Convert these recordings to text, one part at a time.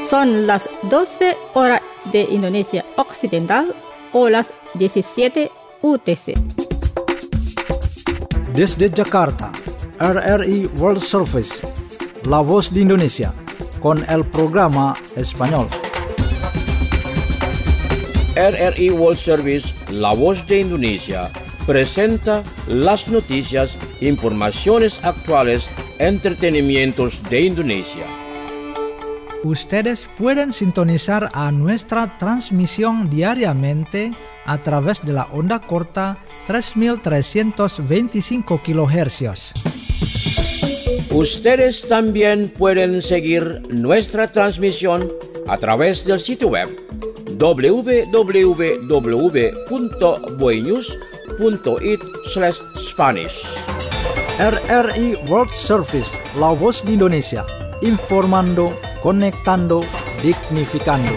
Son las 12 horas de Indonesia Occidental o las 17 UTC. Desde Jakarta, RRI World Service, La Voz de Indonesia, con el programa español. RRI World Service, La Voz de Indonesia, presenta las noticias, informaciones actuales, entretenimientos de Indonesia. Ustedes pueden sintonizar a nuestra transmisión diariamente a través de la onda corta 3325 kHz. Ustedes también pueden seguir nuestra transmisión a través del sitio web www.boenews.it/Spanish. RRI World Service, La Voz de Indonesia, informando, conectando, dignificando.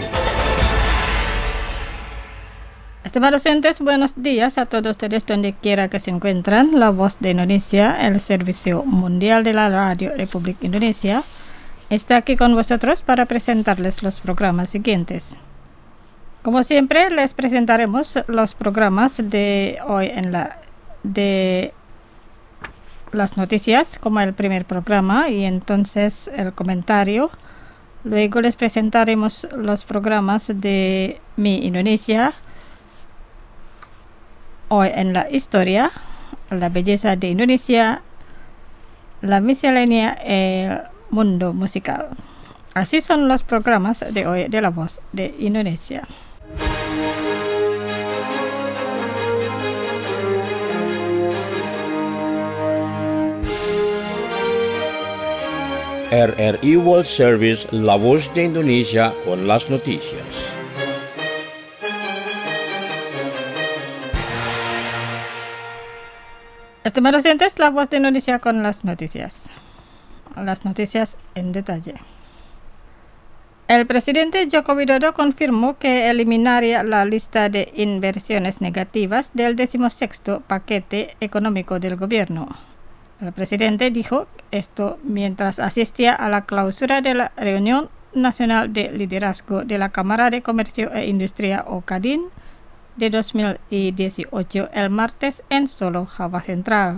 Estimados oyentes, buenos días a todos ustedes donde quiera que se encuentran. La Voz de Indonesia, el servicio mundial de la Radio Republik Indonesia, está aquí con vosotros para presentarles los programas siguientes. Como siempre, les presentaremos los programas de hoy de las noticias, como el primer programa, y entonces el comentario. Luego les presentaremos los programas de Mi Indonesia, Hoy en la Historia, La Belleza de Indonesia, La Miscelánea, El Mundo Musical. Así son los programas de hoy de La Voz de Indonesia. RRI World Service, La Voz de Indonesia, con las noticias. Estimados oyentes, La Voz de Indonesia con las noticias. Las noticias en detalle. El presidente Joko Widodo confirmó que eliminaría la lista de inversiones negativas del 16º paquete económico del gobierno. El presidente dijo esto mientras asistía a la clausura de la reunión nacional de liderazgo de la Cámara de Comercio e Industria o CADIN de 2018 el martes en Solo, Java Central.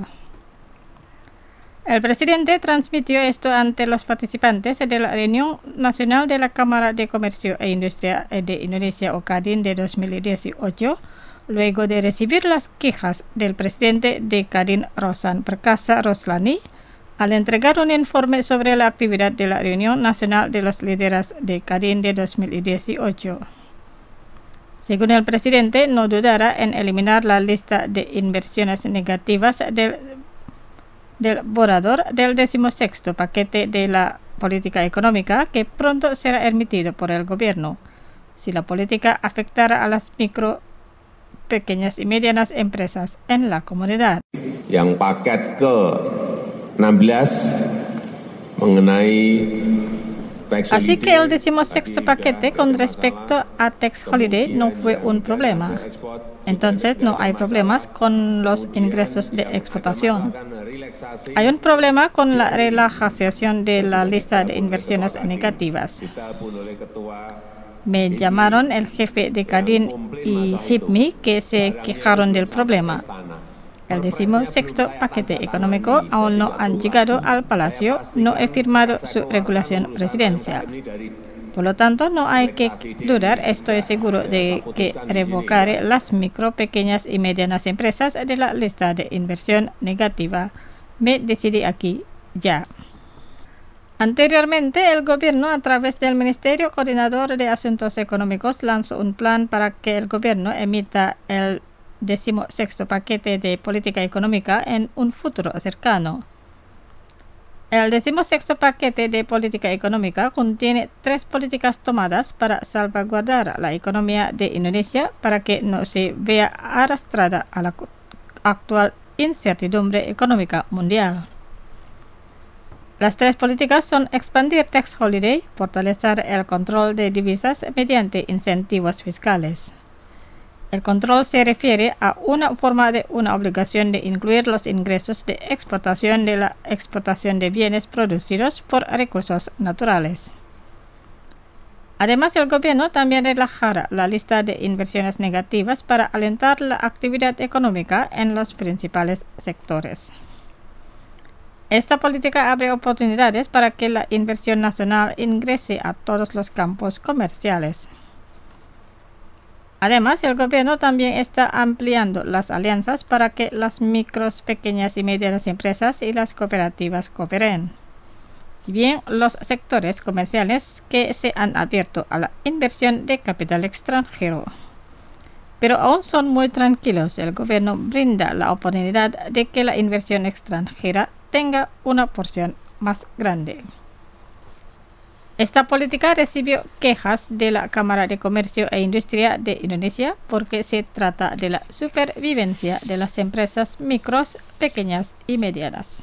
El presidente transmitió esto ante los participantes de la reunión nacional de la Cámara de Comercio e Industria de Indonesia o CADIN de 2018, luego de recibir las quejas del presidente de CADIN, Rosan Perkasa Roslani, al entregar un informe sobre la actividad de la reunión nacional de los líderes de CADIN de 2018. Según el presidente, no dudará en eliminar la lista de inversiones negativas del borrador del 16º paquete de la política económica que pronto será emitido por el gobierno, si la política afectara a las pequeñas y medianas empresas en la comunidad. Yang paket ke-16 mengenai Así que el 16º paquete con respecto a tax holiday no fue un problema. Entonces no hay problemas con los ingresos de exportación. Hay un problema con la relajación de la lista de inversiones negativas. Me llamaron el jefe de CADIN y HIPMI que se quejaron del problema. El 16º paquete económico aún no han llegado al Palacio, no he firmado su regulación presidencial. Por lo tanto, no hay que dudar, estoy seguro de que revocaré las micro, pequeñas y medianas empresas de la lista de inversión negativa. Me decidí aquí, ya. Anteriormente, el gobierno, a través del Ministerio Coordinador de Asuntos Económicos, lanzó un plan para que el gobierno emita el 16º paquete de política económica en un futuro cercano. El 16º paquete de política económica contiene 3 políticas tomadas para salvaguardar la economía de Indonesia para que no se vea arrastrada a la actual incertidumbre económica mundial. Las 3 políticas son expandir tax holiday, fortalecer el control de divisas mediante incentivos fiscales. El control se refiere a una forma de una obligación de incluir los ingresos de exportación de la exportación de bienes producidos por recursos naturales. Además, el gobierno también relajará la lista de inversiones negativas para alentar la actividad económica en los principales sectores. Esta política abre oportunidades para que la inversión nacional ingrese a todos los campos comerciales. Además, el gobierno también está ampliando las alianzas para que las micros, pequeñas y medianas empresas y las cooperativas cooperen. Si bien los sectores comerciales que se han abierto a la inversión de capital extranjero, pero aún son muy tranquilos, el gobierno brinda la oportunidad de que la inversión extranjera tenga una porción más grande. Esta política recibió quejas de la Cámara de Comercio e Industria de Indonesia porque se trata de la supervivencia de las empresas micros, pequeñas y medianas.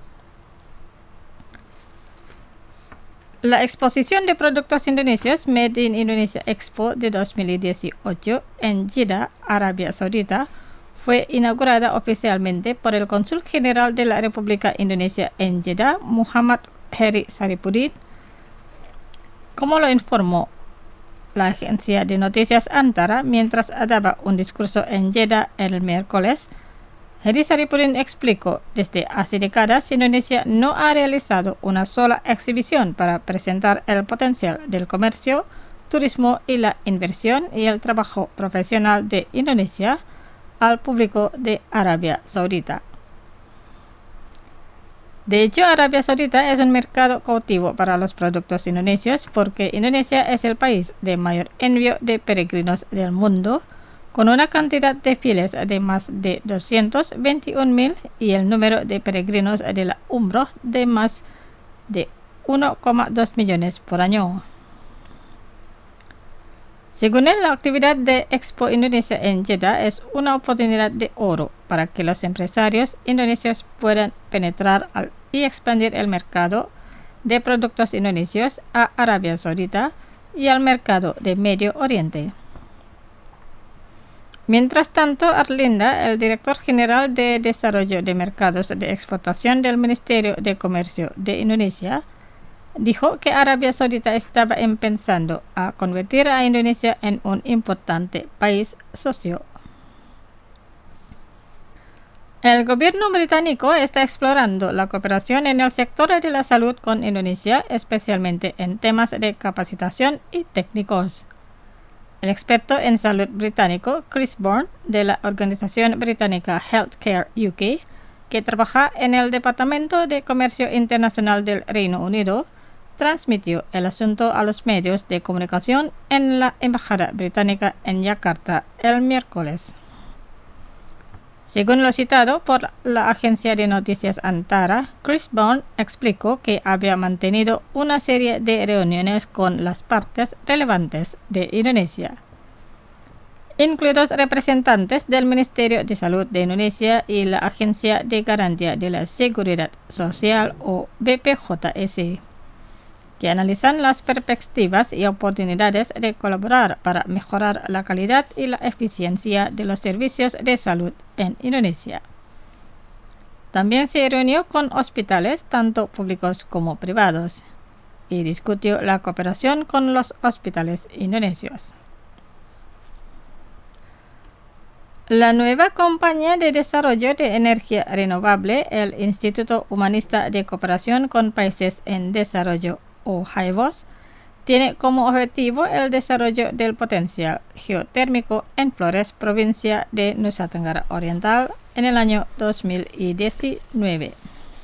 La exposición de productos indonesios Made in Indonesia Expo de 2018 en Jeddah, Arabia Saudita, fue inaugurada oficialmente por el Cónsul General de la República Indonesia en Jeddah, Muhammad Heri Saripudin. Como lo informó la agencia de noticias Antara mientras daba un discurso en Jeddah el miércoles, Heri Saripudin explicó: desde hace décadas Indonesia no ha realizado una sola exhibición para presentar el potencial del comercio, turismo y la inversión y el trabajo profesional de Indonesia al público de Arabia Saudita. De hecho, Arabia Saudita es un mercado cautivo para los productos indonesios porque Indonesia es el país de mayor envío de peregrinos del mundo, con una cantidad de fieles de más de 221.000 y el número de peregrinos de la Umroh de más de 1,2 millones por año. Según él, la actividad de Expo Indonesia en Jeddah es una oportunidad de oro para que los empresarios indonesios puedan penetrar y expandir el mercado de productos indonesios a Arabia Saudita y al mercado de Medio Oriente. Mientras tanto, Arlinda, el director general de Desarrollo de Mercados de Exportación del Ministerio de Comercio de Indonesia, dijo que Arabia Saudita estaba empezando a convertir a Indonesia en un importante país socio. El gobierno británico está explorando la cooperación en el sector de la salud con Indonesia, especialmente en temas de capacitación y técnicos. El experto en salud británico Chris Bourne, de la organización británica Healthcare UK, que trabaja en el Departamento de Comercio Internacional del Reino Unido, transmitió el asunto a los medios de comunicación en la Embajada Británica en Yakarta el miércoles. Según lo citado por la agencia de noticias Antara, Chris Bourne explicó que había mantenido una serie de reuniones con las partes relevantes de Indonesia, incluidos representantes del Ministerio de Salud de Indonesia y la Agencia de Garantía de la Seguridad Social o BPJS, que analizan las perspectivas y oportunidades de colaborar para mejorar la calidad y la eficiencia de los servicios de salud en Indonesia. También se reunió con hospitales, tanto públicos como privados, y discutió la cooperación con los hospitales indonesios. La nueva compañía de desarrollo de energía renovable, el Instituto Humanista de Cooperación con Países en Desarrollo, o HIVOS, tiene como objetivo el desarrollo del potencial geotérmico en Flores, provincia de Nusa Tenggara Oriental, en el año 2019.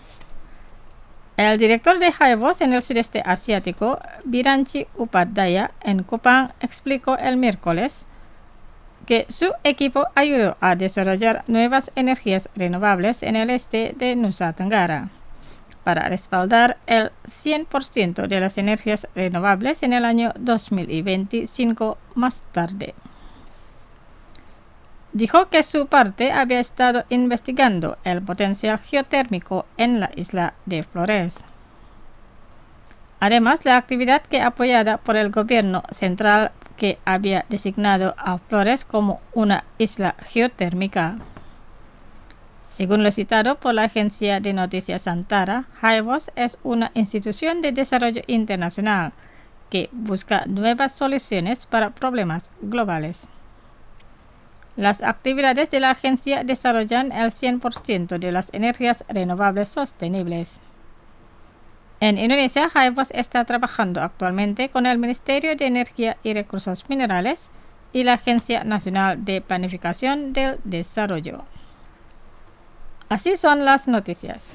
El director de HIVOS en el sudeste asiático, Biranci Upadhyaya, en Kupang, explicó el miércoles que su equipo ayudó a desarrollar nuevas energías renovables en el este de Nusa Tenggara, para respaldar el 100% de las energías renovables en el año 2025 más tarde. Dijo que su parte había estado investigando el potencial geotérmico en la isla de Flores. Además, la actividad que apoyada por el gobierno central que había designado a Flores como una isla geotérmica. Según lo citado por la agencia de noticias Antara, HIVOS es una institución de desarrollo internacional que busca nuevas soluciones para problemas globales. Las actividades de la agencia desarrollan el 100% de las energías renovables sostenibles. En Indonesia, Haibos está trabajando actualmente con el Ministerio de Energía y Recursos Minerales y la Agencia Nacional de Planificación del Desarrollo. Así son las noticias.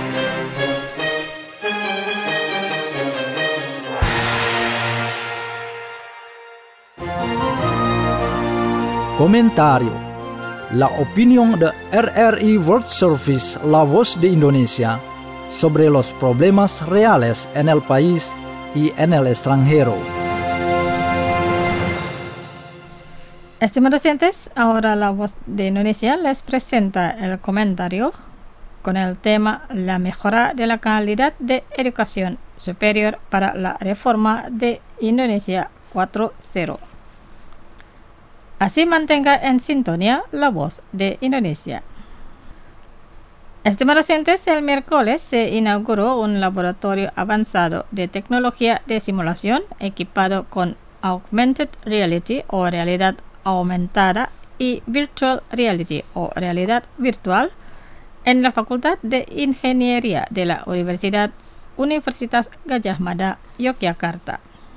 Comentario. La opinión de RRI World Service, la voz de Indonesia, sobre los problemas reales en el país y en el extranjero. Estimados oyentes, ahora la voz de Indonesia les presenta el comentario con el tema La mejora de la calidad de educación superior para la reforma de Indonesia 4.0. Así mantenga en sintonía la voz de Indonesia. Estimados oyentes, el miércoles se inauguró un laboratorio avanzado de tecnología de simulación equipado con Augmented Reality o realidad aumentada y Virtual Reality o realidad virtual en la Facultad de Ingeniería de la Universitas Gadjah Mada, Yogyakarta.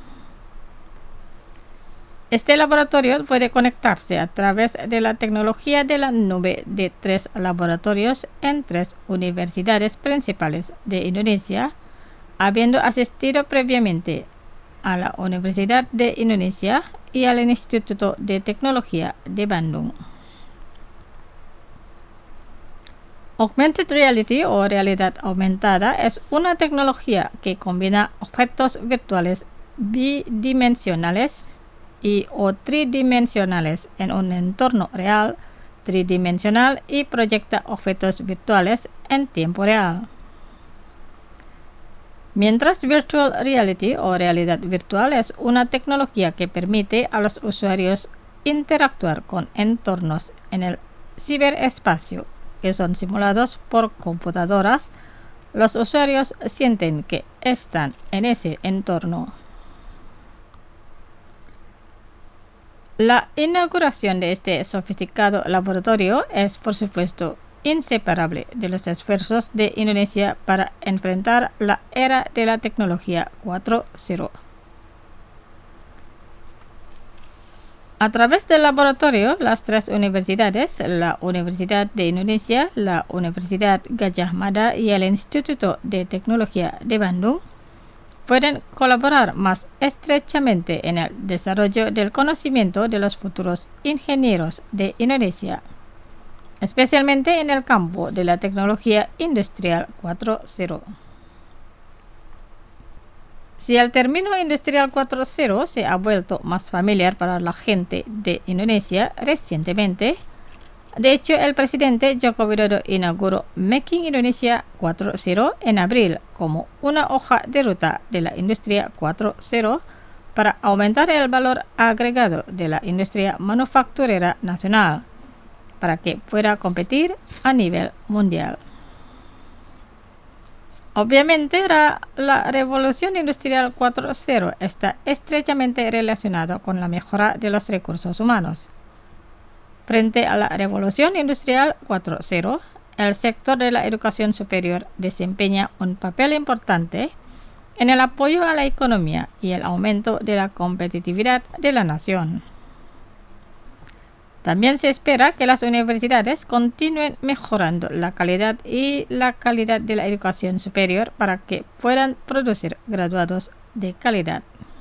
Este laboratorio puede conectarse a través de la tecnología de la nube de 3 laboratorios en 3 universidades principales de Indonesia, habiendo asistido previamente a la Universidad de Indonesia y al Instituto de Tecnología de Bandung. Augmented Reality o realidad aumentada es una tecnología que combina objetos virtuales bidimensionales o tridimensionales en un entorno real, tridimensional y proyecta objetos virtuales en tiempo real. Mientras Virtual Reality o realidad virtual es una tecnología que permite a los usuarios interactuar con entornos en el ciberespacio que son simulados por computadoras, los usuarios sienten que están en ese entorno. La inauguración de este sofisticado laboratorio es, por supuesto, inseparable de los esfuerzos de Indonesia para enfrentar la era de la tecnología 4.0. A través del laboratorio, las 3 universidades, la Universidad de Indonesia, la Universidad Gadjah Mada y el Instituto de Tecnología de Bandung, pueden colaborar más estrechamente en el desarrollo del conocimiento de los futuros ingenieros de Indonesia, especialmente en el campo de la tecnología industrial 4.0. Si el término industrial 4.0 se ha vuelto más familiar para la gente de Indonesia recientemente, de hecho, el presidente Joko Widodo inauguró Making Indonesia 4.0 en abril como una hoja de ruta de la industria 4.0 para aumentar el valor agregado de la industria manufacturera nacional para que pueda competir a nivel mundial. Obviamente, la revolución industrial 4.0 está estrechamente relacionada con la mejora de los recursos humanos. Frente a la revolución industrial 4.0, el sector de la educación superior desempeña un papel importante en el apoyo a la economía y el aumento de la competitividad de la nación. También se espera que las universidades continúen mejorando la calidad de la educación superior para que puedan producir graduados de calidad.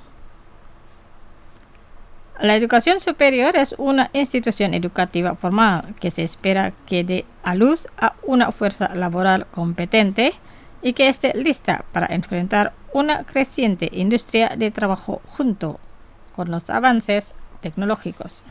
La educación superior es una institución educativa formal que se espera que dé a luz a una fuerza laboral competente y que esté lista para enfrentar una creciente industria de trabajo junto con los avances tecnológicos.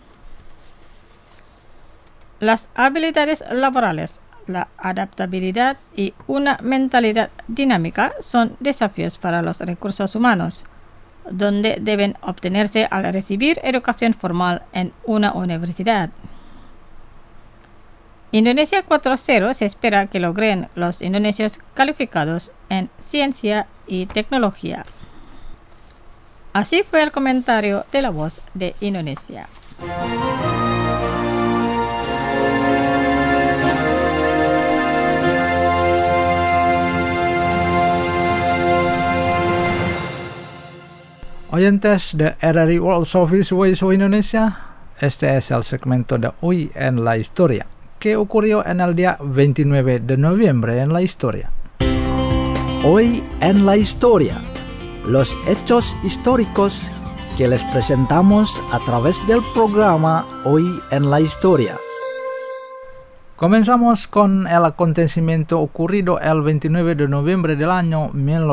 Las habilidades laborales, la adaptabilidad y una mentalidad dinámica son desafíos para los recursos humanos, donde deben obtenerse al recibir educación formal en una universidad. Indonesia 4.0 se espera que logren los indonesios calificados en ciencia y tecnología. Así fue el comentario de La Voz de Indonesia. Oyentes de RRI World Service Voice of Indonesia, este es el segmento de Hoy en la Historia, que ocurrió en el día 29 de noviembre en la historia. Hoy en la Historia, los hechos históricos que les presentamos a través del programa Hoy en la Historia. Comenzamos con el acontecimiento ocurrido el 29 de noviembre del año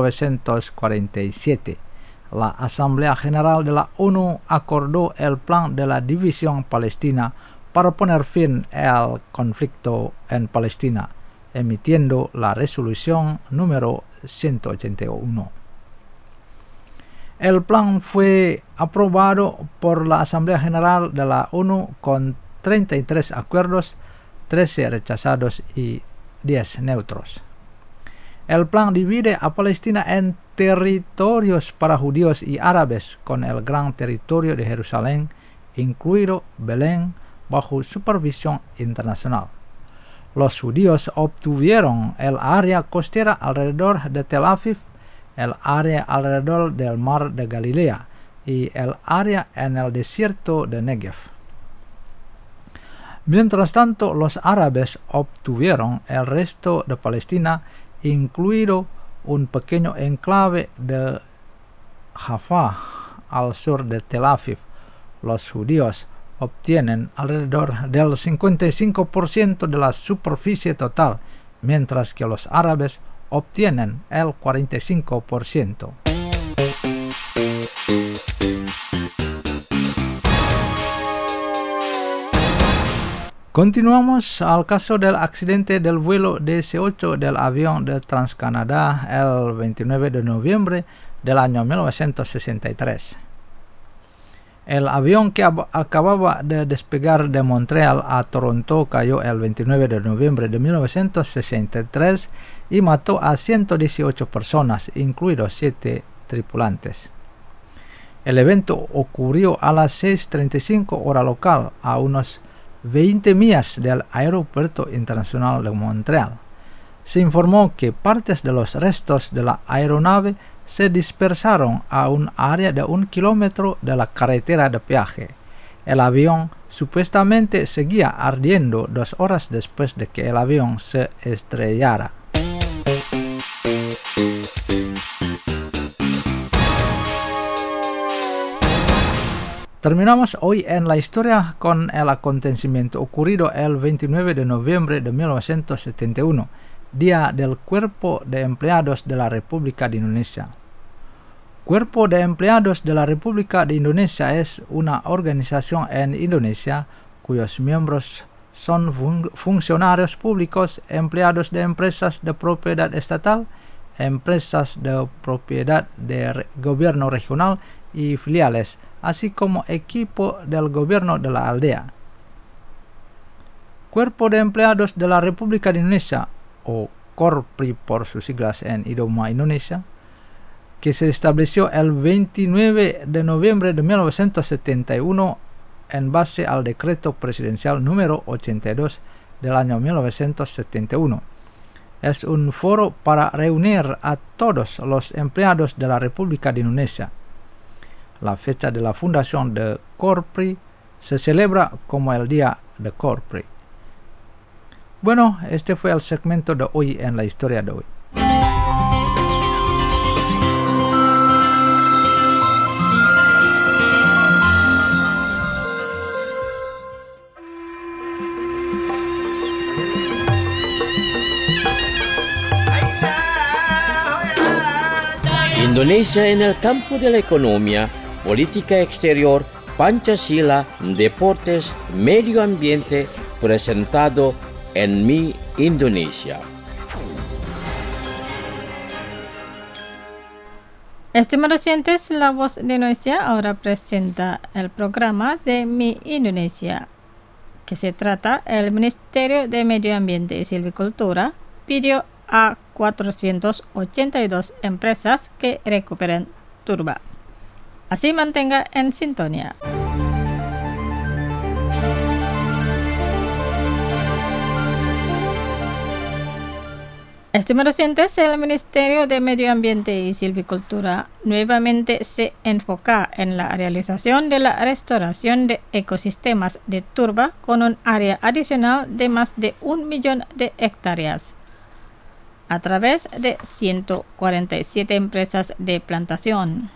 1947. La Asamblea General de la ONU acordó el plan de la división palestina para poner fin al conflicto en Palestina, emitiendo la resolución número 181. El plan fue aprobado por la Asamblea General de la ONU con 33 acuerdos, 13 rechazados y 10 neutros. El plan divide a Palestina en territorios para judíos y árabes, con el gran territorio de Jerusalén, incluido Belén, bajo supervisión internacional. Los judíos obtuvieron el área costera alrededor de Tel Aviv, el área alrededor del mar de Galilea y el área en el desierto de Negev. Mientras tanto, los árabes obtuvieron el resto de Palestina, incluido un pequeño enclave de Jaffa al sur de Tel Aviv. Los judíos obtienen alrededor del 55% de la superficie total, mientras que los árabes obtienen el 45%. Continuamos al caso del accidente del vuelo DC-8 del avión de TransCanada el 29 de noviembre del año 1963. El avión que acababa de despegar de Montreal a Toronto cayó el 29 de noviembre de 1963 y mató a 118 personas, incluidos 7 tripulantes. El evento ocurrió a las 6:35 hora local, a unos 20 millas del Aeropuerto Internacional de Montreal. Se informó que partes de los restos de la aeronave se dispersaron a un área de 1 kilómetro de la carretera de peaje. El avión supuestamente seguía ardiendo 2 horas después de que el avión se estrellara. Terminamos hoy en la historia con el acontecimiento ocurrido el 29 de noviembre de 1971, Día del Cuerpo de Empleados de la República de Indonesia. Cuerpo de Empleados de la República de Indonesia es una organización en Indonesia cuyos miembros son funcionarios públicos, empleados de empresas de propiedad estatal, empresas de propiedad de gobierno regional y filiales, así como equipo del gobierno de la aldea. Cuerpo de Empleados de la República de Indonesia, o CORPRI por sus siglas en idioma Indonesia, que se estableció el 29 de noviembre de 1971 en base al decreto presidencial número 82 del año 1971. Es un foro para reunir a todos los empleados de la República de Indonesia. La fecha de la fundación de CORPRI se celebra como el Día de CORPRI. Bueno, este fue el segmento de hoy en la historia de hoy. Indonesia en el campo de la economía, política exterior, Pancasila, deportes, medio ambiente, presentado en Mi Indonesia. Estimados oyentes, La Voz de Indonesia ahora presenta el programa de Mi Indonesia, que se trata el Ministerio de Medio Ambiente y Silvicultura pidió a 482 empresas que recuperen turba. Así mantenga en sintonía. Estimados oyentes, el Ministerio de Medio Ambiente y Silvicultura nuevamente se enfoca en la realización de la restauración de ecosistemas de turba con un área adicional de más de 1 millón de hectáreas a través de 147 empresas de plantación.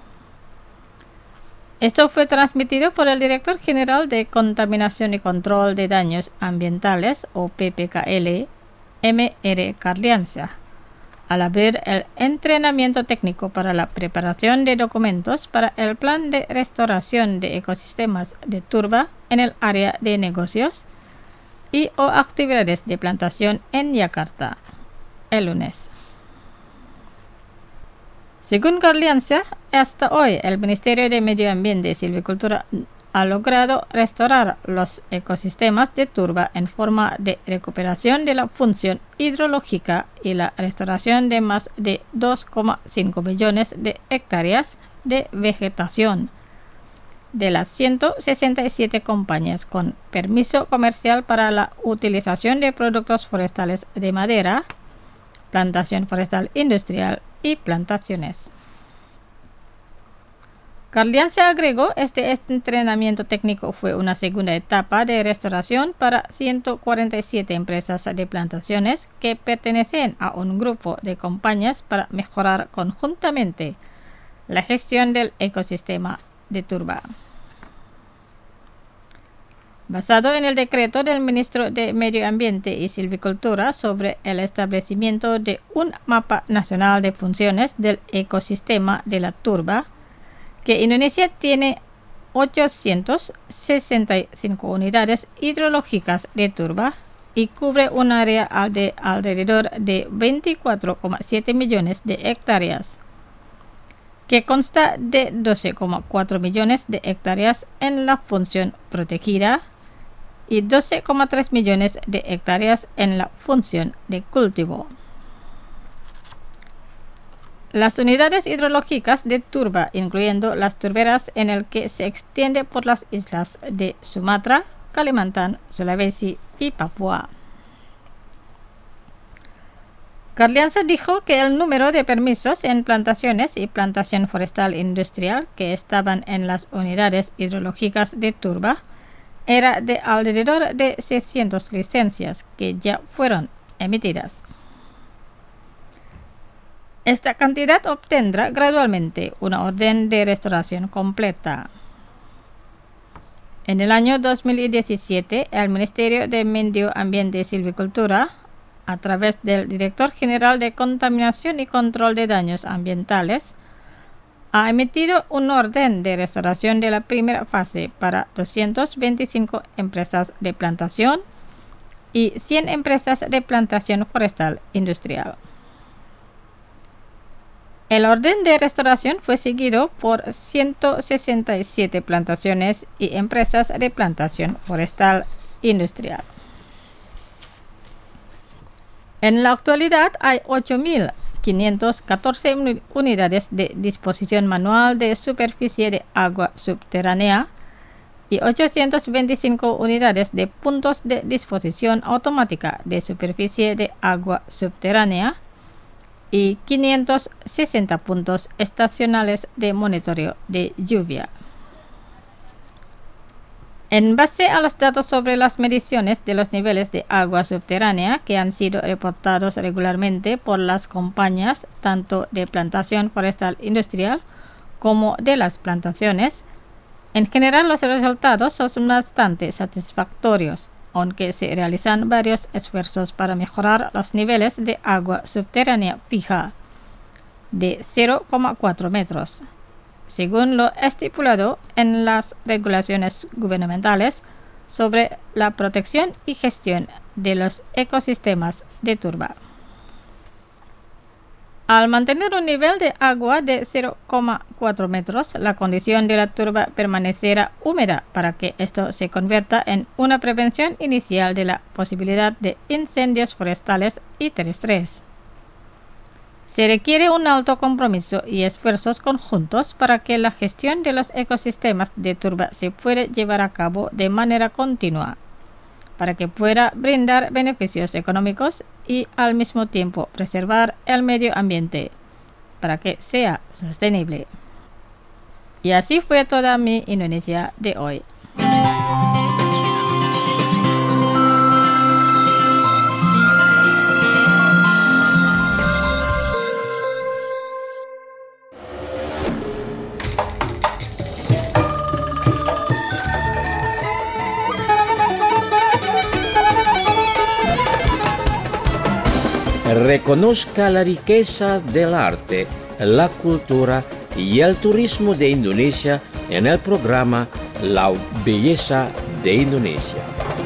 Esto fue transmitido por el Director General de Contaminación y Control de Daños Ambientales, o PPKL, M.R. Carlianza, al abrir el entrenamiento técnico para la preparación de documentos para el Plan de Restauración de Ecosistemas de Turba en el área de negocios y o actividades de plantación en Yakarta, el lunes. Según Carlianza, hasta hoy el Ministerio de Medio Ambiente y Silvicultura ha logrado restaurar los ecosistemas de turba en forma de recuperación de la función hidrológica y la restauración de más de 2,5 millones de hectáreas de vegetación de las 167 compañías con permiso comercial para la utilización de productos forestales de madera, plantación forestal industrial y plantaciones. Carlianza agregó, este entrenamiento técnico fue una segunda etapa de restauración para 147 empresas de plantaciones que pertenecen a un grupo de compañías para mejorar conjuntamente la gestión del ecosistema de turba. Basado en el decreto del Ministro de Medio Ambiente y Silvicultura sobre el establecimiento de un mapa nacional de funciones del ecosistema de la turba, que Indonesia tiene 865 unidades hidrológicas de turba y cubre un área de alrededor de 24,7 millones de hectáreas, que consta de 12,4 millones de hectáreas en la función protegida y 12,3 millones de hectáreas en la función de cultivo. Las unidades hidrológicas de turba, incluyendo las turberas en el que se extiende por las islas de Sumatra, Kalimantan, Sulawesi y Papua. Carlianza dijo que el número de permisos en plantaciones y plantación forestal industrial que estaban en las unidades hidrológicas de turba era de alrededor de 600 licencias que ya fueron emitidas. Esta cantidad obtendrá gradualmente una orden de restauración completa. En el año 2017, el Ministerio de Medio Ambiente y Silvicultura, a través del Director General de Contaminación y Control de Daños Ambientales, ha emitido un orden de restauración de la primera fase para 225 empresas de plantación y 100 empresas de plantación forestal industrial. El orden de restauración fue seguido por 167 plantaciones y empresas de plantación forestal industrial. En la actualidad hay 8.514 unidades de disposición manual de superficie de agua subterránea y 825 unidades de puntos de disposición automática de superficie de agua subterránea y 560 puntos estacionales de monitoreo de lluvia. En base a los datos sobre las mediciones de los niveles de agua subterránea que han sido reportados regularmente por las compañías tanto de plantación forestal industrial como de las plantaciones, en general los resultados son bastante satisfactorios, aunque se realizan varios esfuerzos para mejorar los niveles de agua subterránea fija de 0,4 metros, según lo estipulado en las regulaciones gubernamentales sobre la protección y gestión de los ecosistemas de turba. Al mantener un nivel de agua de 0,4 metros, la condición de la turba permanecerá húmeda para que esto se convierta en una prevención inicial de la posibilidad de incendios forestales y terrestres. Se requiere un alto compromiso y esfuerzos conjuntos para que la gestión de los ecosistemas de turba se pueda llevar a cabo de manera continua, para que pueda brindar beneficios económicos y al mismo tiempo preservar el medio ambiente, para que sea sostenible. Y así fue toda mi Indonesia de hoy. Reconozca la riqueza del arte, la cultura y el turismo de Indonesia en el programa La Belleza de Indonesia.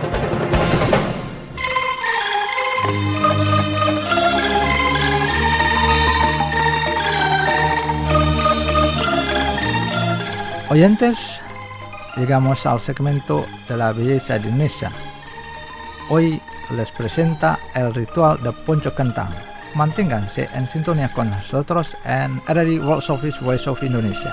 Oyentes, llegamos al segmento de la belleza de Indonesia. Hoy les presenta el ritual de Ponco Kentang. Manténganse en sintonía con nosotros en RRI World Service Voice of Indonesia.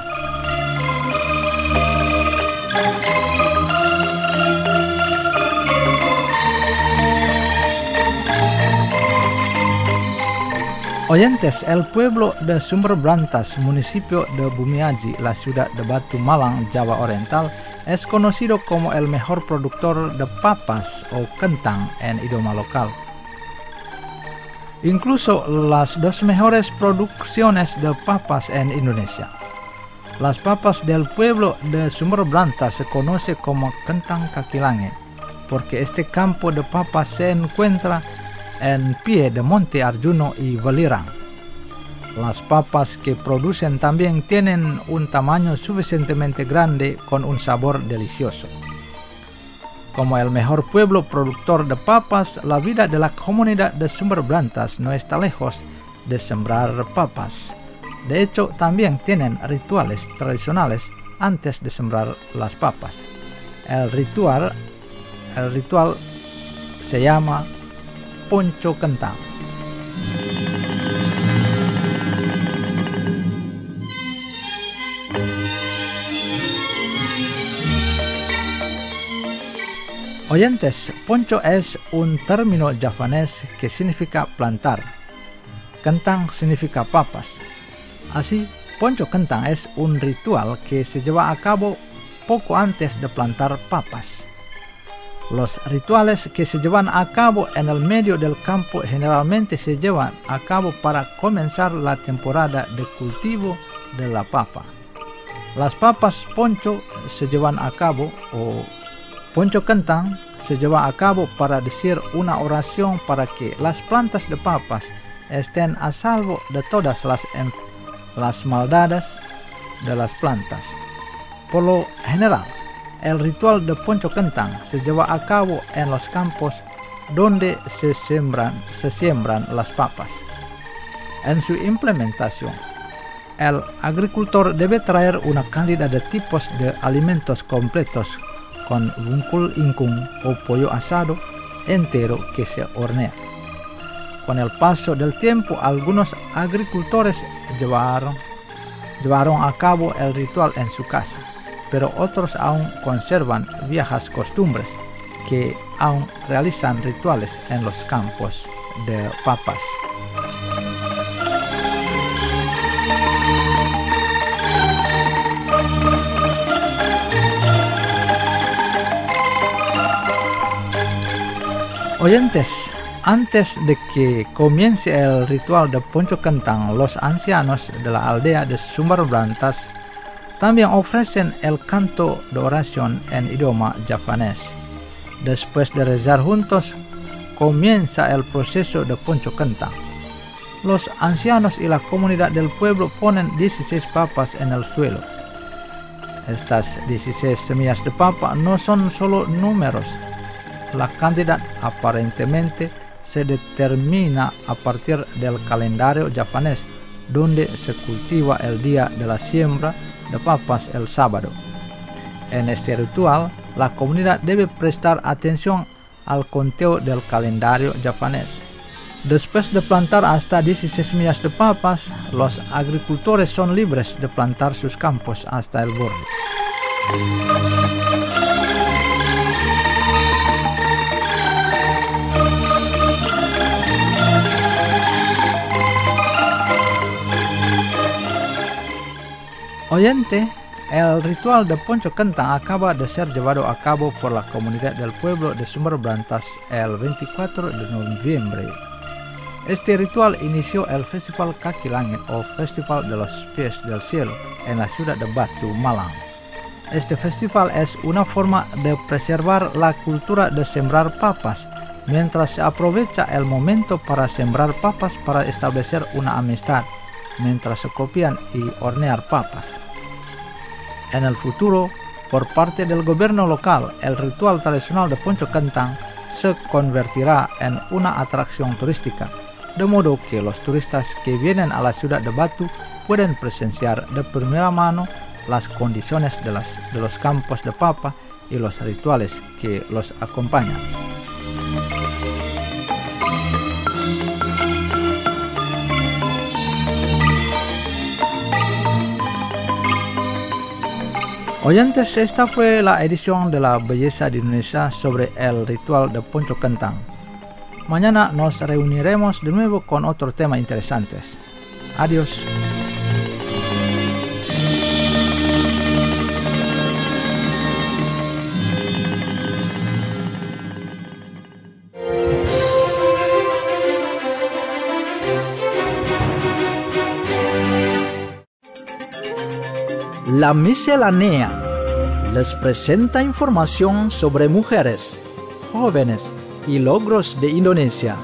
Oyentes, el pueblo de Sumberbrantas, municipio de Bumiaji, la ciudad de Batu Malang, Java Oriental, es conocido como el mejor productor de papas o kentang en idioma local. Incluso las dos mejores producciones de papas en Indonesia. Las papas del pueblo de Sumberbrantas se conoce como kentang kaki langit, porque este campo de papas se encuentra en pie de Monte Arjuno y Welirang. Las papas que producen también tienen un tamaño suficientemente grande con un sabor delicioso. Como el mejor pueblo productor de papas, la vida de la comunidad de Sumberbrantas no está lejos de sembrar papas. De hecho, también tienen rituales tradicionales antes de sembrar las papas. El ritual se llama Ponco Kentang. Oyentes, ponco es un término javanés que significa plantar. Kentang significa papas. Así, Ponco Kentang es un ritual que se lleva a cabo poco antes de plantar papas. Los rituales que se llevan a cabo en el medio del campo generalmente se llevan a cabo para comenzar la temporada de cultivo de la papa. Las papas poncho se llevan a cabo, o Ponco Kentang se lleva a cabo para decir una oración para que las plantas de papas estén a salvo de todas las maldades de las plantas. Por lo general, el ritual de Ponco Kentang se lleva a cabo en los campos donde se siembran las papas. En su implementación, el agricultor debe traer una cantidad de tipos de alimentos completos con bungkul ingkung o pollo asado entero que se hornea. Con el paso del tiempo, algunos agricultores llevaron a cabo el ritual en su casa, pero otros aún conservan viejas costumbres que aún realizan rituales en los campos de papas. Oyentes, antes de que comience el ritual de Ponco Kentang, los ancianos de la aldea de Sumberbrantas también ofrecen el canto de oración en idioma javanés. Después de rezar juntos, comienza el proceso de Ponco Kentang. Los ancianos y la comunidad del pueblo ponen 16 papas en el suelo. Estas 16 semillas de papa no son solo números. La cantidad aparentemente se determina a partir del calendario javanés, donde se cultiva el día de la siembra de papas el sábado. En este ritual, la comunidad debe prestar atención al conteo del calendario javanés. Después de plantar hasta 16 millas de papas, los agricultores son libres de plantar sus campos hasta el borde. Oyente, el ritual de Poncho Kentang acaba de ser llevado a cabo por la comunidad del pueblo de Sumber Brantas el 24 de noviembre. Este ritual inició el Festival Kaki Langit o Festival de los Pies del Cielo en la ciudad de Batu, Malang. Este festival es una forma de preservar la cultura de sembrar papas, mientras se aprovecha el momento para sembrar papas para establecer una amistad, mientras se copian y hornear papas. En el futuro, por parte del gobierno local, el ritual tradicional de Poncho Kentang se convertirá en una atracción turística, de modo que los turistas que vienen a la ciudad de Batu pueden presenciar de primera mano las condiciones de los campos de papa y los rituales que los acompañan. Oyentes, esta fue la edición de la Belleza de Indonesia sobre el ritual de Poncho Kentang. Mañana nos reuniremos de nuevo con otro tema interesante. Adiós. La miscelánea les presenta información sobre mujeres, jóvenes y logros de Indonesia.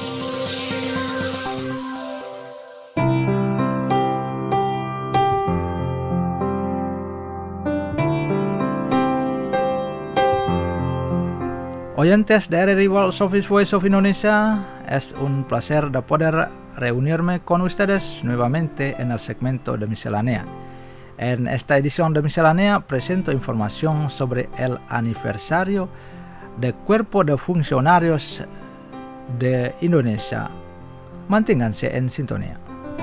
Oyentes de RRI World Service Voice of Indonesia, es un placer de poder reunirme con ustedes nuevamente en el segmento de miscelánea. En esta edición de Miscelánea presento información sobre el aniversario del Cuerpo de Funcionarios de Indonesia. Manténganse en sintonía.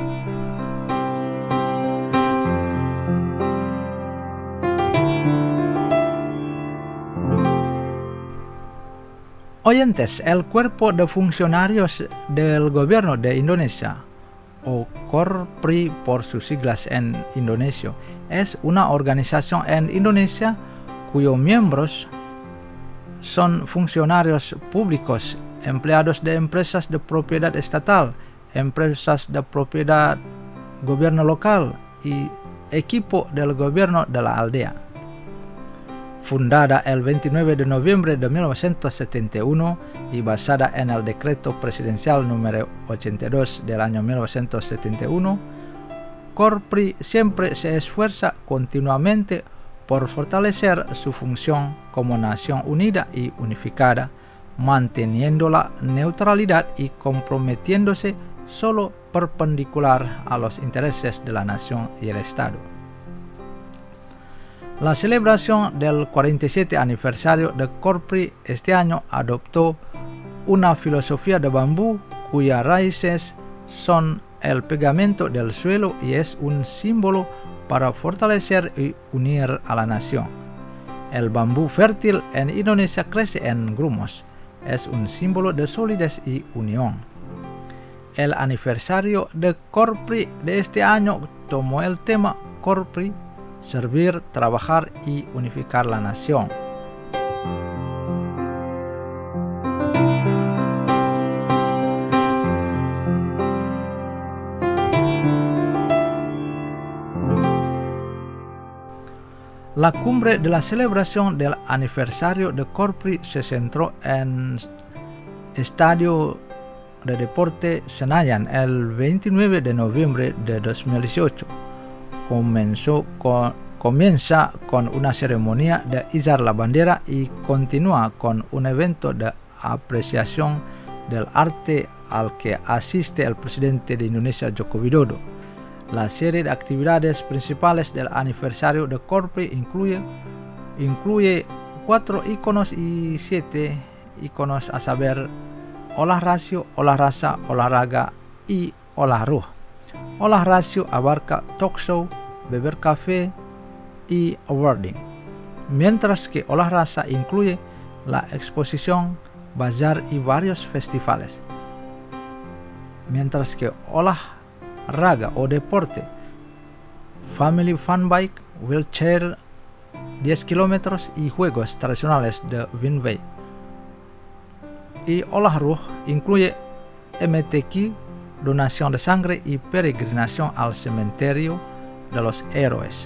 Oyentes, el Cuerpo de Funcionarios del Gobierno de Indonesia, o Korpri por sus siglas en indonesio, es una organización en Indonesia cuyos miembros son funcionarios públicos, empleados de empresas de propiedad estatal, empresas de propiedad gobierno local y equipo del gobierno de la aldea. Fundada el 29 de noviembre de 1971 y basada en el decreto presidencial número 82 del año 1971, Korpri siempre se esfuerza continuamente por fortalecer su función como nación unida y unificada, manteniendo la neutralidad y comprometiéndose solo perpendicular a los intereses de la nación y el Estado. La celebración del 47 aniversario de Korpri este año adoptó una filosofía de bambú cuyas raíces son el pegamento del suelo y es un símbolo para fortalecer y unir a la nación. El bambú fértil en Indonesia crece en grumos, es un símbolo de solidez y unión. El aniversario de Korpri de este año tomó el tema Korpri, servir, trabajar y unificar la nación. La cumbre de la celebración del aniversario de Korpri se centró en Estadio de Deporte Senayan el 29 de noviembre de 2018. Comienza con una ceremonia de izar la bandera y continúa con un evento de apreciación del arte al que asiste el presidente de Indonesia, Joko Widodo. La serie de actividades principales del aniversario de Korpri incluye 4 iconos y 7 iconos, a saber olah rasio, olah rasa, olahraga y olah ruh. Olah rasio abarca talk show, beber café y awarding, mientras que olah rasa incluye la exposición, bazar y varios festivales. Mientras que olah raga o deporte, family fun bike, wheelchair, 10 kilómetros y juegos tradicionales de Winbay. Y olah ruh incluye MTQ, donación de sangre y peregrinación al cementerio de los héroes.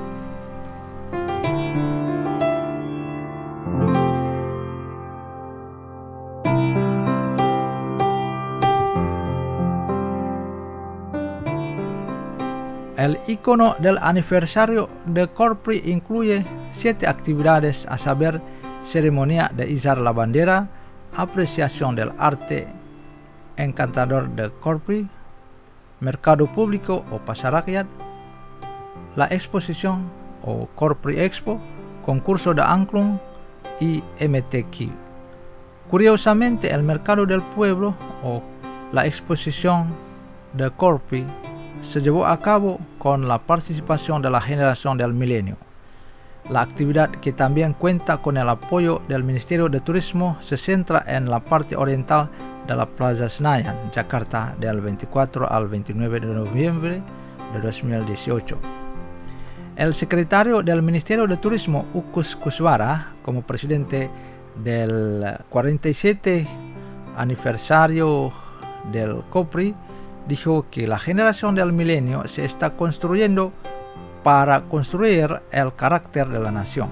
El icono del aniversario de Corpri incluye 7 actividades, a saber, ceremonia de izar la bandera, apreciación del arte encantador de Corpri, mercado público o pasar rakyat, la exposición o Corpri Expo, concurso de angklung y MTQ. Curiosamente, el mercado del pueblo o la exposición de Corpri se llevó a cabo con la participación de la generación del milenio. La actividad, que también cuenta con el apoyo del Ministerio de Turismo, se centra en la parte oriental de la Plaza Senayan, Jakarta, del 24 al 29 de noviembre de 2018. El secretario del Ministerio de Turismo, Ukus Kuswara, como presidente del 47 aniversario del Corpri, dijo que la generación del milenio se está construyendo para construir el carácter de la nación.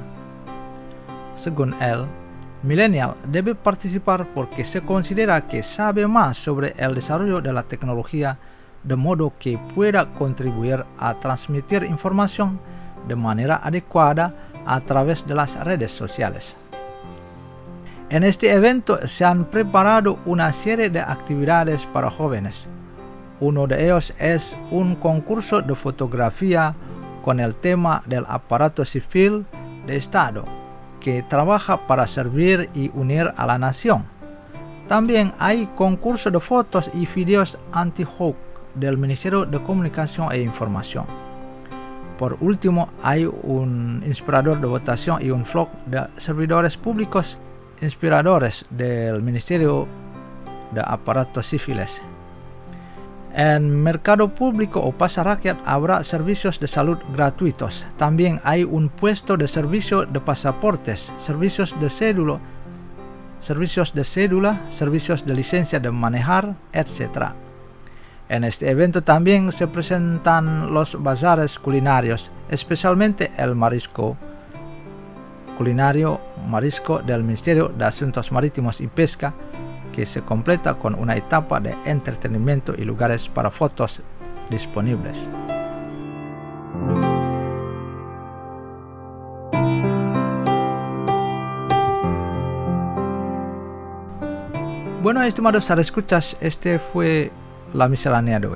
Según él, millennial debe participar porque se considera que sabe más sobre el desarrollo de la tecnología, de modo que pueda contribuir a transmitir información de manera adecuada a través de las redes sociales. En este evento se han preparado una serie de actividades para jóvenes. Uno de ellos es un concurso de fotografía con el tema del aparato civil de Estado, que trabaja para servir y unir a la nación. También hay concurso de fotos y videos anti-hoax del Ministerio de Comunicación e Información. Por último, hay un inspirador de votación y un vlog de servidores públicos inspiradores del Ministerio de Aparatos Civiles. En mercado público o pasar rakyat habrá servicios de salud gratuitos. También hay un puesto de servicio de pasaportes, servicios de cédula, servicios de licencia de manejar, etc. En este evento también se presentan los bazares culinarios, especialmente el marisco culinario marisco del Ministerio de Asuntos Marítimos y Pesca, que se completa con una etapa de entretenimiento y lugares para fotos disponibles. Bueno, estimados escuchas, este fue la miscelánea de hoy.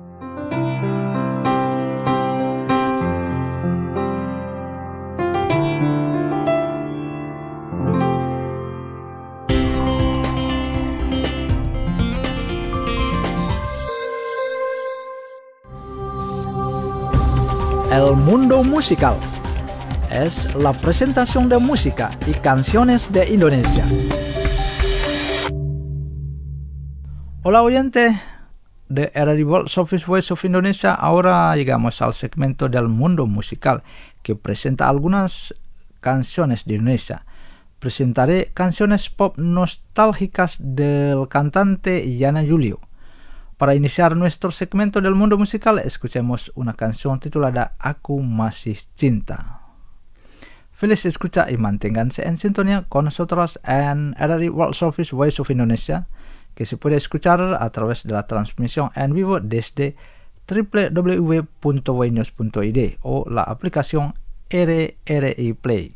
El mundo musical es la presentación de música y canciones de Indonesia. Hola oyente de Radio World Service Voice of Indonesia, ahora llegamos al segmento del mundo musical que presenta algunas canciones de Indonesia. Presentaré canciones pop nostálgicas del cantante Yana Julio. Para iniciar nuestro segmento del mundo musical, escuchemos una canción titulada Aku Masih Cinta. Feliz escucha y manténganse en sintonía con nosotros en Radio World Service Voice of Indonesia, que se puede escuchar a través de la transmisión en vivo desde www.voinews.id o la aplicación RRI Play.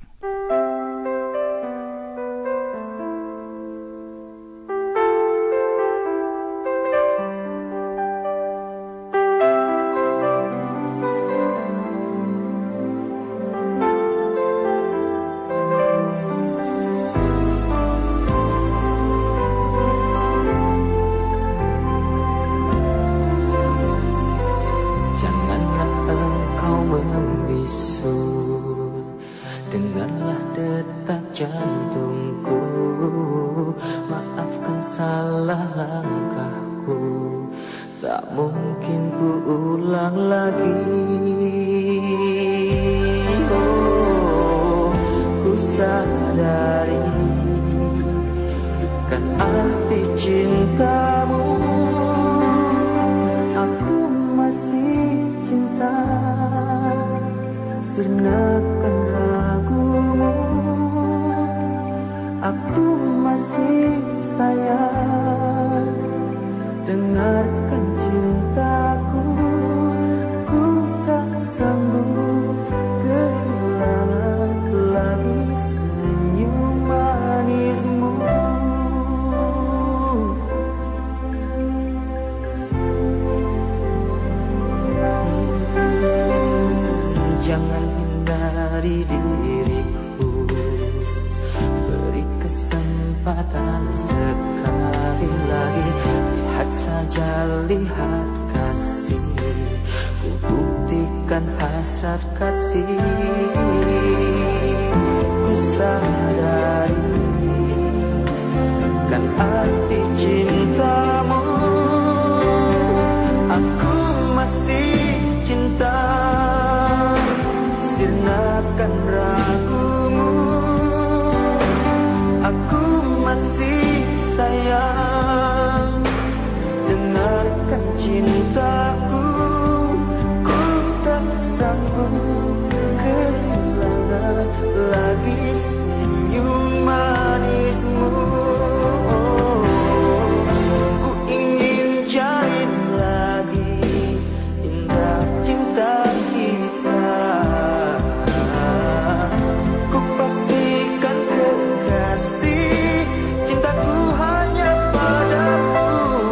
dengarlah detak jantungku, maafkan salah langkahku, tak mungkin ku ulang lagi. Oh, ku sadari kan arti cintamu, aku masih cinta, sirnakan ragumu, aku masih sayang, dengarkan cintaku, ku tak sanggup kehilangan lagi senyum manismu. Jangan hindari diriku, beri kesempatan sekali lagi. Lihat saja, lihat kasih, ku buktikan hasrat kasih. Ku sadari kan arti cintamu, aku masih cinta, sirnakan ragumu, aku masih sayang, dengarkan cintaku, ku tak sanggup kehilangan lagi senyum manismu. Ku ingin jahit lagi indah cinta kita, ku pastikan kekasih, cintaku hanya padamu,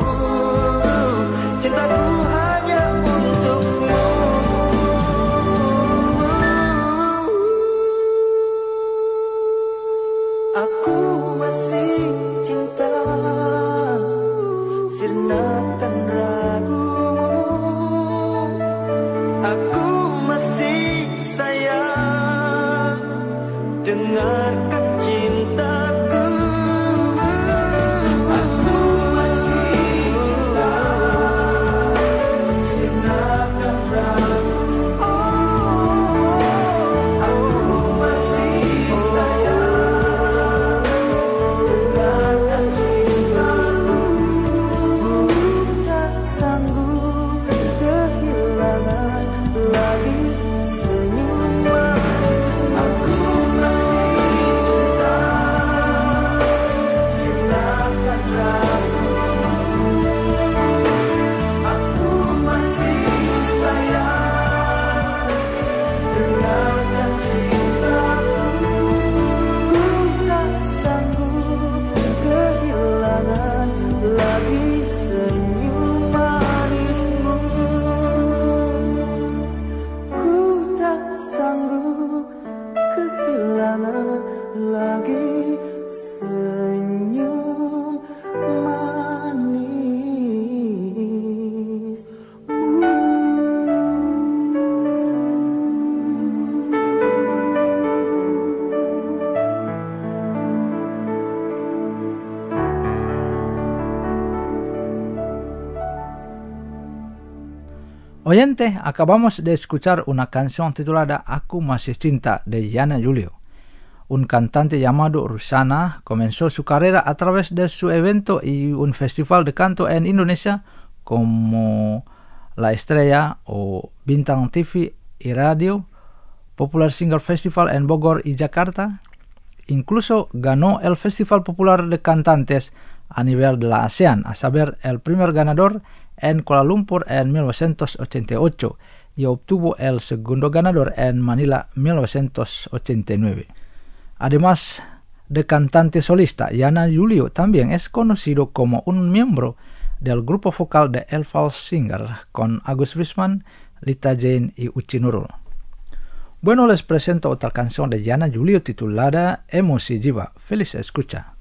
cintaku hanya untukmu. Aku masih cinta, sirnakan ragumu, aku masih sayang, dengarkan cintaku, aku masih cinta, sirnakan ragumu, aku masih sayang, dengarkan cintaku, ku tak sanggup kehilangan lagi senyum manis. Aku masih cinta, sirnakan ragumu, aku masih sayang, dengarkan cintaku, ku tak sanggup kehilangan lagi senyum manismu. Ku tak sanggup kehilangan lagi senyum manis. Oyente, acabamos de escuchar una canción titulada Aku Masih Cinta de Yana Julio. Un cantante llamado Rusana comenzó su carrera a través de su evento y un festival de canto en Indonesia como La Estrella o Bintang TV y Radio, Popular Singer Festival en Bogor y Jakarta. Incluso ganó el Festival Popular de Cantantes a nivel de la ASEAN, a saber, el primer ganador en Kuala Lumpur en 1988 y obtuvo el segundo ganador en Manila 1989. Además de cantante solista, Yana Julio también es conocido como un miembro del grupo vocal de El False Singer con Agus Wisman, Lita Jane y Uci Nurul. Bueno, les presento otra canción de Yana Julio titulada Emosi Jiwa. Feliz escucha.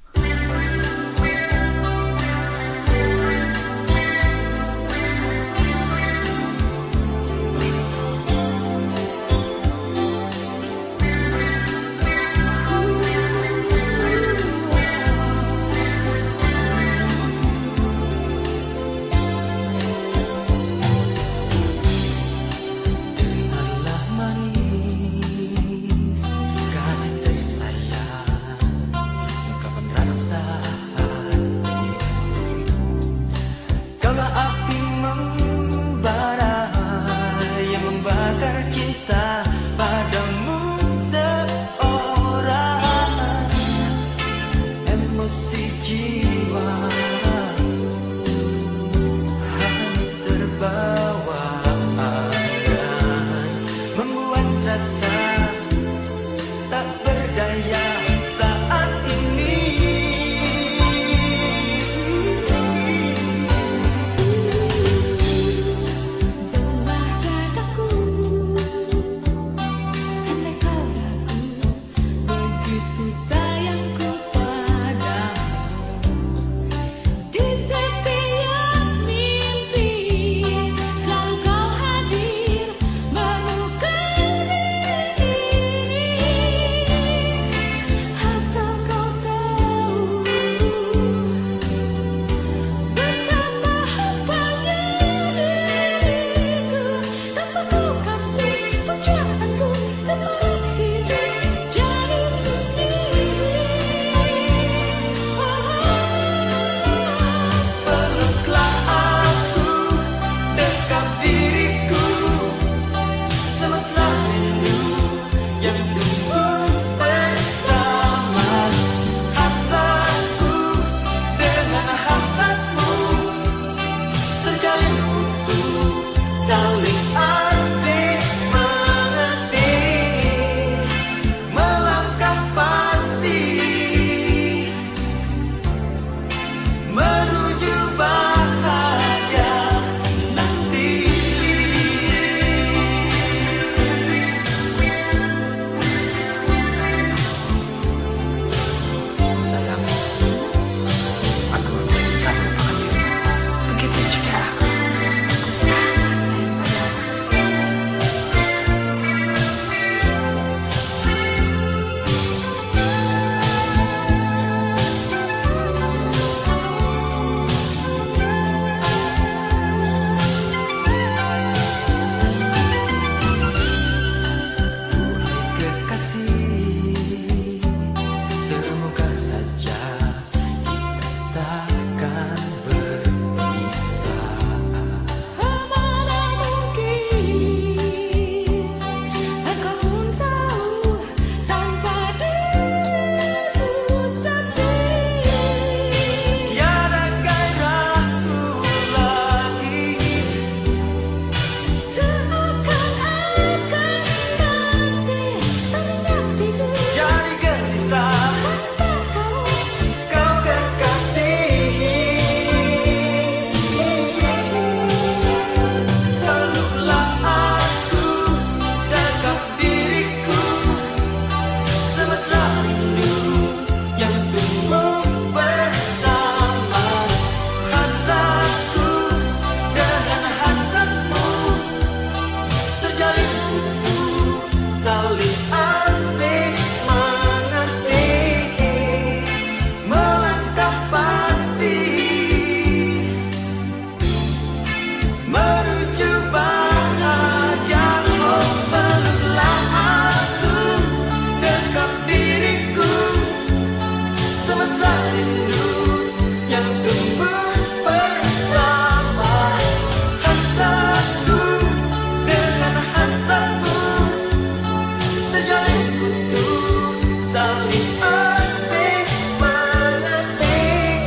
saling asing mengerti,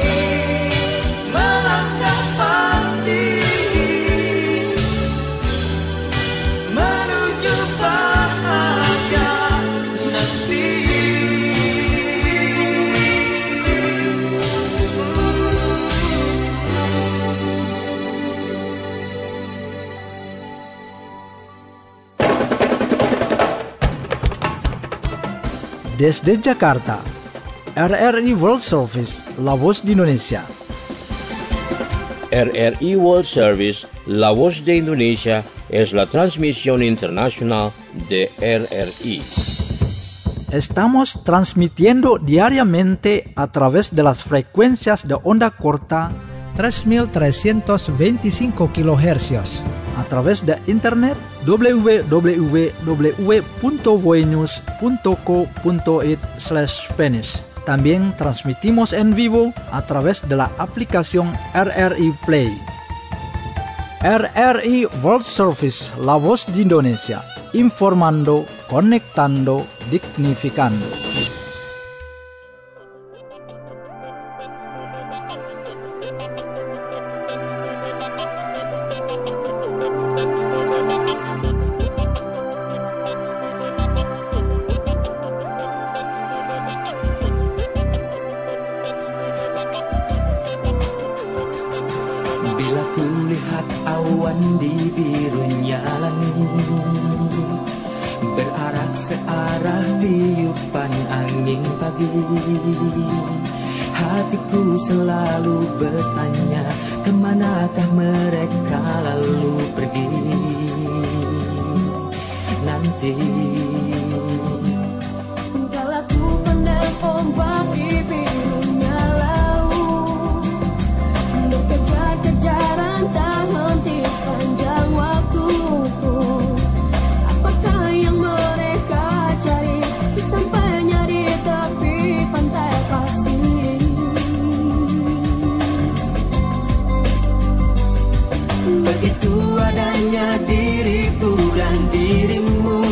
melangkah pasti menuju bahagia nanti. Desde Jakarta, RRI World Service, La Voz de Indonesia. RRI World Service, La Voz de Indonesia, es la transmisión internacional de RRI. Estamos transmitiendo diariamente a través de las frecuencias de onda corta 3.325 kHz. a través de internet www.voenews.co.it/Spanish. También transmitimos en vivo a través de la aplicación RRI Play. RRI World Service, La Voz de Indonesia, informando, conectando, dignificando. Bila ku lihat awan di birunya langit, berarak searah tiupan angin pagi, hatiku selalu bertanya, kemanakah mereka lalu pergi nanti. Kala ku pandang ombak di birunya laut, berkejar-kejaran tak henti panjang waktu. Apakah yang mereka cari sesampainya di tepi pantai pasir? Begitu adanya diriku dan dirimu,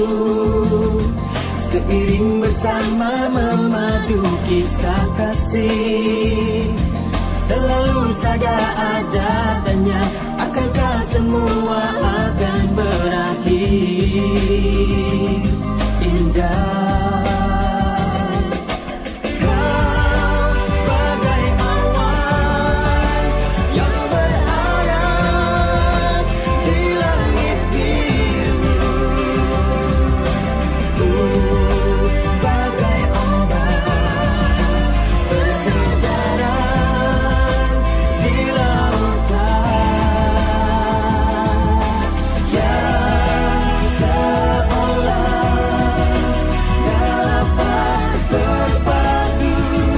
seiring bersama memadu kisah kasih. Selalu saja ada tanya, akankah semua akan berakhir indah? Kau bagai awan yang berarak di langit biru, ku bagai ombak berkejaran di lautan yang seolah dapat berpadu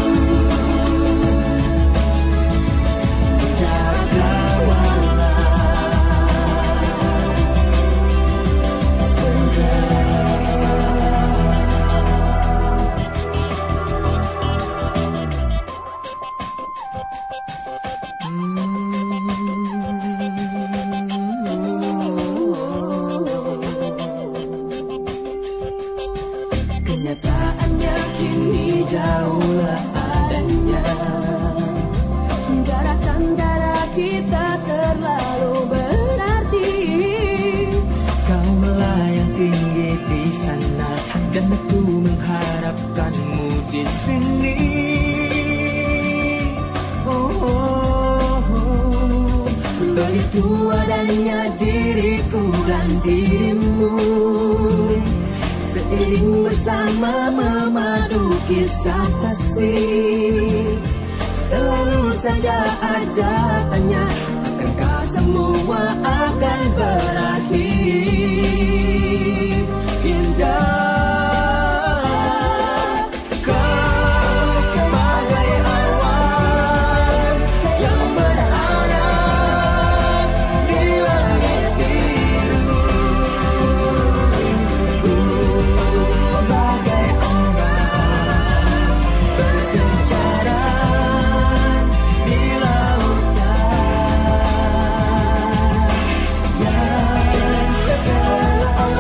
di cakrawala senja. Kenyataannya kini jauhlah adanya, Jarak antara kita terlalu berarti. kau melayang tinggi di sana dan aku mengharapkanmu di sini. Begitu adanya diriku dan dirimu, seiring bersama memadu kisah kasih. Selalu saja ada tanya, akankah semua akan berakhir indah? Kau bagai awan yang berarak di langit biru, ku bagai ombak berkejaran di lautan yang seolah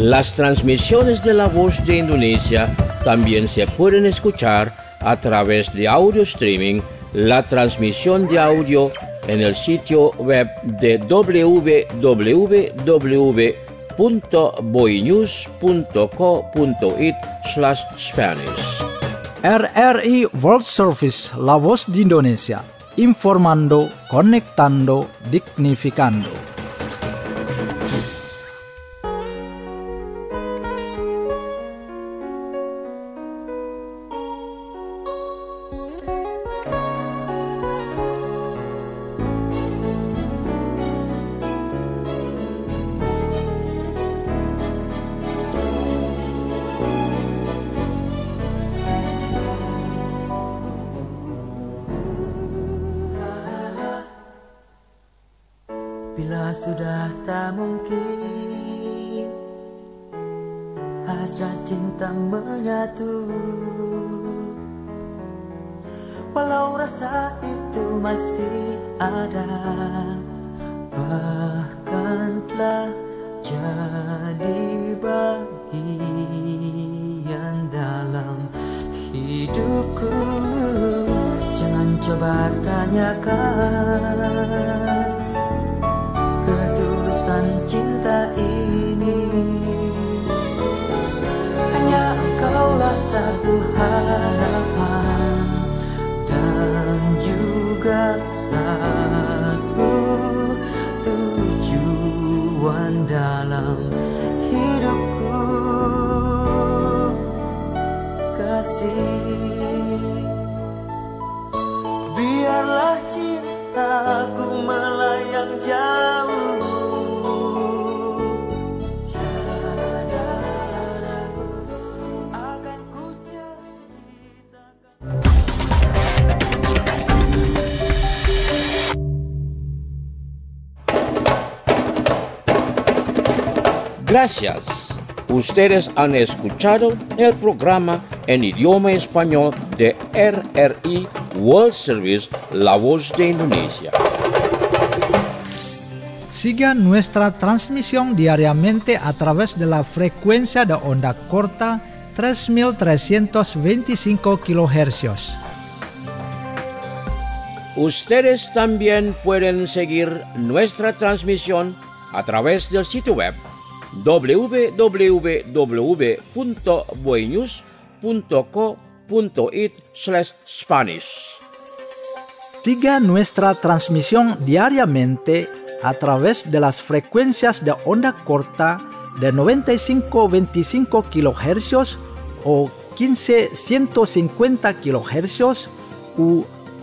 Las transmisiones de La Voz de Indonesia también se pueden escuchar a través de audio streaming, la transmisión de audio en el sitio web de www.boinews.co.it/Spanish. RRI World Service, La Voz de Indonesia, informando, conectando, dignificando. Bila sudah tak mungkin hasrat cinta menyatu, walau rasa itu masih ada, bahkan telah jadi bagian dalam hidupku. Jangan coba tanyakan ketulusan cinta ini, hanya engkaulah satu harapan dan juga satu tujuan dalam hidupku. Kasih, biarlah cintaku melayang jauh, tiada ragu akan ku ceritakan. Gracias. Ustedes han escuchado el programa en idioma español de RRI World Service, La Voz de Indonesia. Siga nuestra transmisión diariamente a través de la frecuencia de onda corta 3325 kHz. Ustedes también pueden seguir nuestra transmisión a través del sitio web www.boinews.co.it/Spanish. Siga nuestra transmisión diariamente a través de las frecuencias de onda corta de 9525 kHz o 15150 kHz u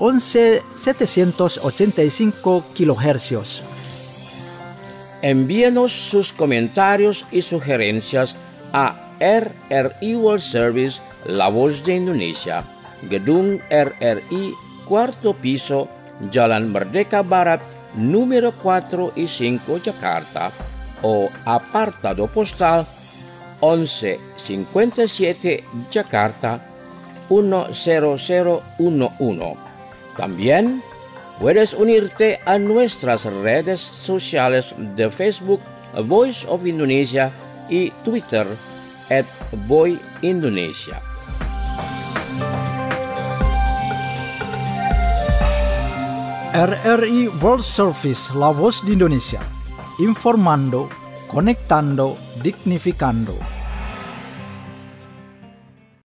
11785 kHz. Envíenos sus comentarios y sugerencias a RRI World Service, La Voz de Indonesia, Gedung RRI, 4º piso, Jalan Merdeka Barat, número 4 y 5, Jakarta, o apartado postal 1157, Jakarta, 10011. También puedes unirte a nuestras redes sociales de Facebook, Voice of Indonesia, y Twitter, @VoiIndonesia. RRI World Service, La Voz de Indonesia, informando, conectando, dignificando.